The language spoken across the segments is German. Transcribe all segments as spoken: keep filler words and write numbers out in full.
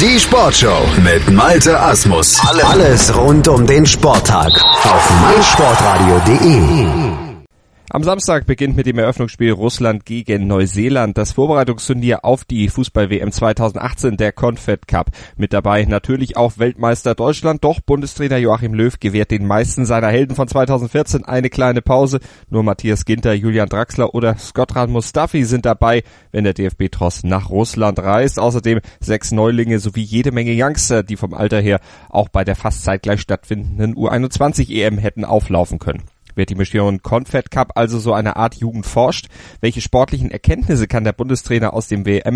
Die Sportshow mit Malte Asmus. Alles rund um den Sporttag auf meinsportradio punkt de. Am Samstag beginnt mit dem Eröffnungsspiel Russland gegen Neuseeland das Vorbereitungsturnier auf die Fußball-W M zweitausendachtzehn, der Confed Cup. Mit dabei natürlich auch Weltmeister Deutschland, doch Bundestrainer Joachim Löw gewährt den meisten seiner Helden von zweitausendvierzehn eine kleine Pause. Nur Matthias Ginter, Julian Draxler oder Shkodran Mustafi sind dabei, wenn der D F B-Tross nach Russland reist. Außerdem sechs Neulinge sowie jede Menge Youngster, die vom Alter her auch bei der fast zeitgleich stattfindenden U einundzwanzig E M hätten auflaufen können. Wird die Mission Confed Cup also so eine Art Jugend forscht? Welche sportlichen Erkenntnisse kann der Bundestrainer aus dem W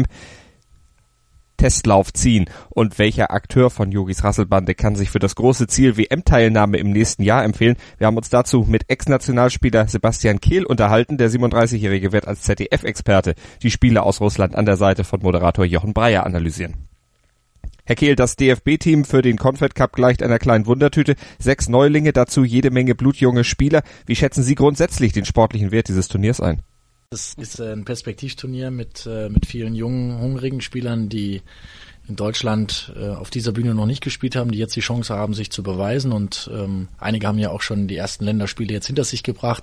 M-Testlauf ziehen? Und welcher Akteur von Jogis Rasselbande kann sich für das große Ziel W M-Teilnahme im nächsten Jahr empfehlen? Wir haben uns dazu mit Ex-Nationalspieler Sebastian Kehl unterhalten. Der siebenunddreißigjährige wird als Z D F-Experte die Spiele aus Russland an der Seite von Moderator Jochen Breyer analysieren. Herr Kehl, das D F B-Team für den Confed Cup gleicht einer kleinen Wundertüte. Sechs Neulinge, dazu jede Menge blutjunge Spieler. Wie schätzen Sie grundsätzlich den sportlichen Wert dieses Turniers ein? Das ist ein Perspektivturnier mit, mit vielen jungen, hungrigen Spielern, die in Deutschland auf dieser Bühne noch nicht gespielt haben, die jetzt die Chance haben, sich zu beweisen. Und ähm, einige haben ja auch schon die ersten Länderspiele jetzt hinter sich gebracht.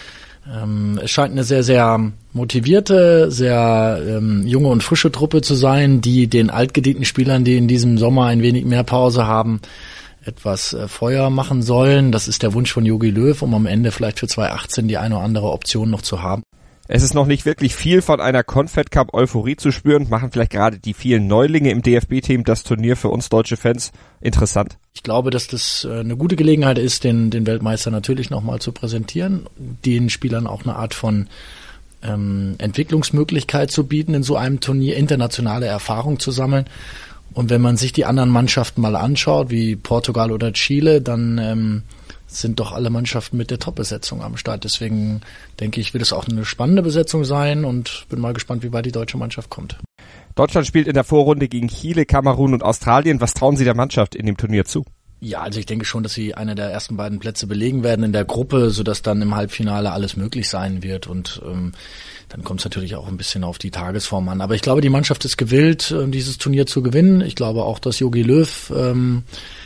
Ähm, es scheint eine sehr, sehr motivierte, sehr ähm, junge und frische Truppe zu sein, die den altgedienten Spielern, die in diesem Sommer ein wenig mehr Pause haben, etwas äh, Feuer machen sollen. Das ist der Wunsch von Jogi Löw, um am Ende vielleicht für zweitausendachtzehn die eine oder andere Option noch zu haben. Es ist noch nicht wirklich viel von einer Confed Cup Euphorie zu spüren. Machen vielleicht gerade die vielen Neulinge im D F B-Team das Turnier für uns deutsche Fans interessant? Ich glaube, dass das eine gute Gelegenheit ist, den, den Weltmeister natürlich nochmal zu präsentieren, den Spielern auch eine Art von ähm, Entwicklungsmöglichkeit zu bieten, in so einem Turnier internationale Erfahrung zu sammeln. Und wenn man sich die anderen Mannschaften mal anschaut, wie Portugal oder Chile, dann ähm, sind doch alle Mannschaften mit der Top-Besetzung am Start. Deswegen denke ich, wird es auch eine spannende Besetzung sein und bin mal gespannt, wie weit die deutsche Mannschaft kommt. Deutschland spielt in der Vorrunde gegen Chile, Kamerun und Australien. Was trauen Sie der Mannschaft in dem Turnier zu? Ja, also ich denke schon, dass sie eine der ersten beiden Plätze belegen werden in der Gruppe, sodass dann im Halbfinale alles möglich sein wird. Und ähm, dann kommt es natürlich auch ein bisschen auf die Tagesform an. Aber ich glaube, die Mannschaft ist gewillt, dieses Turnier zu gewinnen. Ich glaube auch, dass Jogi Löw ähm,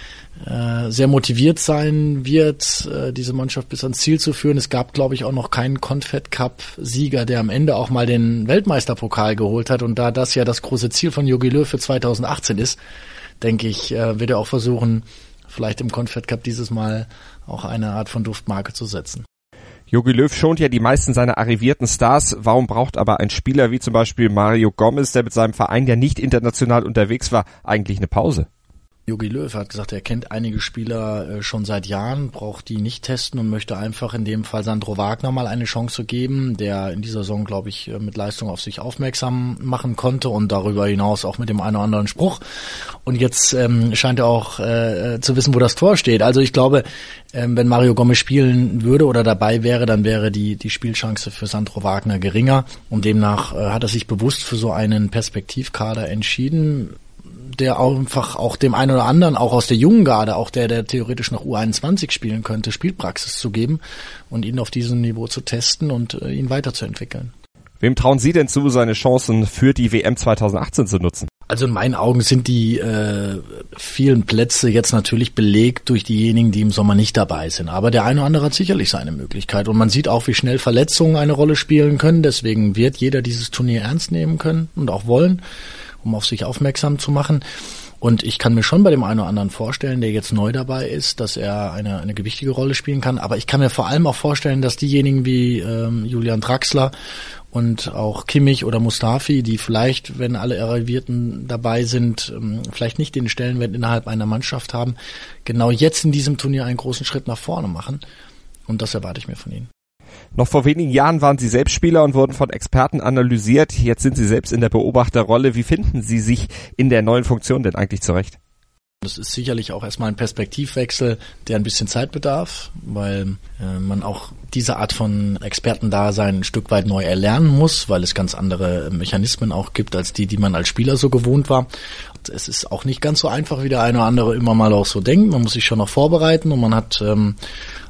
äh, sehr motiviert sein wird, äh, diese Mannschaft bis ans Ziel zu führen. Es gab, glaube ich, auch noch keinen Confed Cup-Sieger, der am Ende auch mal den Weltmeisterpokal geholt hat. Und da das ja das große Ziel von Jogi Löw für zweitausendachtzehn ist, denke ich, äh, wird er auch versuchen, vielleicht im Confed Cup dieses Mal auch eine Art von Duftmarke zu setzen. Jogi Löw schont ja die meisten seiner arrivierten Stars. Warum braucht aber ein Spieler wie zum Beispiel Mario Gomez, der mit seinem Verein ja nicht international unterwegs war, eigentlich eine Pause? Jogi Löw hat gesagt, er kennt einige Spieler äh, schon seit Jahren, braucht die nicht testen und möchte einfach in dem Fall Sandro Wagner mal eine Chance geben, der in dieser Saison, glaube ich, mit Leistung auf sich aufmerksam machen konnte und darüber hinaus auch mit dem einen oder anderen Spruch. Und jetzt ähm, scheint er auch äh, zu wissen, wo das Tor steht. Also ich glaube, ähm, wenn Mario Gomez spielen würde oder dabei wäre, dann wäre die die Spielchance für Sandro Wagner geringer. Und demnach äh, hat er sich bewusst für so einen Perspektivkader entschieden, der einfach auch dem einen oder anderen, auch aus der jungen Garde, auch der, der theoretisch noch U einundzwanzig spielen könnte, Spielpraxis zu geben und ihn auf diesem Niveau zu testen und äh, ihn weiterzuentwickeln. Wem trauen Sie denn zu, seine Chancen für die W M zweitausendachtzehn zu nutzen? Also in meinen Augen sind die äh, vielen Plätze jetzt natürlich belegt durch diejenigen, die im Sommer nicht dabei sind. Aber der eine oder andere hat sicherlich seine Möglichkeit. Und man sieht auch, wie schnell Verletzungen eine Rolle spielen können. Deswegen wird jeder dieses Turnier ernst nehmen können und auch wollen, um auf sich aufmerksam zu machen. Und ich kann mir schon bei dem einen oder anderen vorstellen, der jetzt neu dabei ist, dass er eine eine gewichtige Rolle spielen kann. Aber ich kann mir vor allem auch vorstellen, dass diejenigen wie ähm, Julian Draxler und auch Kimmich oder Mustafi, die vielleicht, wenn alle Arrivierten dabei sind, ähm, vielleicht nicht den Stellenwert innerhalb einer Mannschaft haben, genau jetzt in diesem Turnier einen großen Schritt nach vorne machen. Und das erwarte ich mir von ihnen. Noch vor wenigen Jahren waren Sie selbst Spieler und wurden von Experten analysiert. Jetzt sind Sie selbst in der Beobachterrolle. Wie finden Sie sich in der neuen Funktion denn eigentlich zurecht? Das ist sicherlich auch erstmal ein Perspektivwechsel, der ein bisschen Zeit bedarf, weil äh, man auch diese Art von Expertendasein ein Stück weit neu erlernen muss, weil es ganz andere Mechanismen auch gibt, als die, die man als Spieler so gewohnt war. Und es ist auch nicht ganz so einfach, wie der eine oder andere immer mal auch so denkt. Man muss sich schon noch vorbereiten und man hat ähm,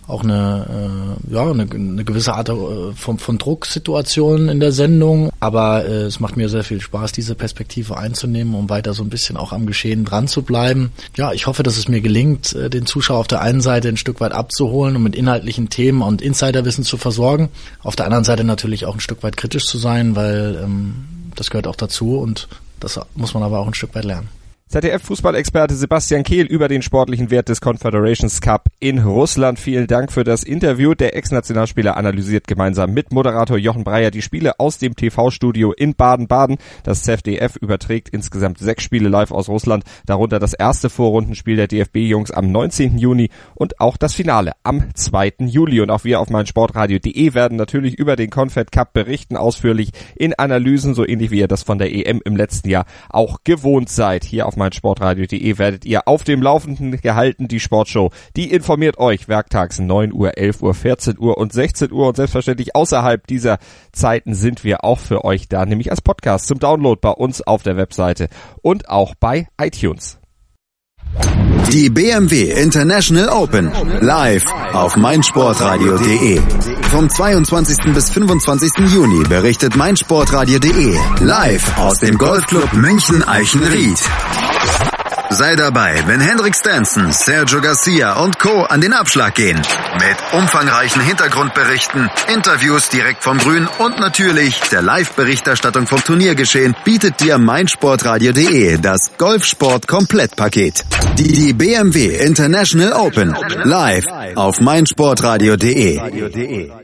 auch eine, äh, ja, eine, eine gewisse Art äh, von, von Drucksituation in der Sendung. Aber äh, es macht mir sehr viel Spaß, diese Perspektive einzunehmen, um weiter so ein bisschen auch am Geschehen dran zu bleiben. Ja, ich hoffe, dass es mir gelingt, äh, den Zuschauer auf der einen Seite ein Stück weit abzuholen und mit inhaltlichen Themen und Insiderwissen zu versorgen. Auf der anderen Seite natürlich auch ein Stück weit kritisch zu sein, weil ähm, das gehört auch dazu und das muss man aber auch ein Stück weit lernen. Z D F-Fußballexperte Sebastian Kehl über den sportlichen Wert des Confederations Cup in Russland. Vielen Dank für das Interview. Der Ex-Nationalspieler analysiert gemeinsam mit Moderator Jochen Breyer die Spiele aus dem T V-Studio in Baden-Baden. Das Z D F überträgt insgesamt sechs Spiele live aus Russland, darunter das erste Vorrundenspiel der D F B-Jungs am neunzehnten Juni und auch das Finale am zweiten Juli. Und auch wir auf meinsportradio punkt de werden natürlich über den Confed Cup berichten, ausführlich in Analysen, so ähnlich wie ihr das von der E M im letzten Jahr auch gewohnt seid. Hier auf meinsportradio punkt de werdet ihr auf dem Laufenden gehalten. Die Sportshow, die informiert euch werktags neun Uhr, elf Uhr, vierzehn Uhr und sechzehn Uhr und selbstverständlich außerhalb dieser Zeiten sind wir auch für euch da, nämlich als Podcast zum Download bei uns auf der Webseite und auch bei iTunes. Die B M W International Open live auf meinsportradio punkt de. Vom zweiundzwanzigsten bis fünfundzwanzigsten Juni berichtet meinsportradio punkt de live aus dem Golfclub München Eichenried. Sei dabei, wenn Henrik Stenson, Sergio Garcia und Co. an den Abschlag gehen. Mit umfangreichen Hintergrundberichten, Interviews direkt vom Grün und natürlich der Live-Berichterstattung vom Turniergeschehen bietet dir meinsportradio punkt de das Golfsport-Komplettpaket. Die, die B M W International Open live auf meinsportradio punkt de.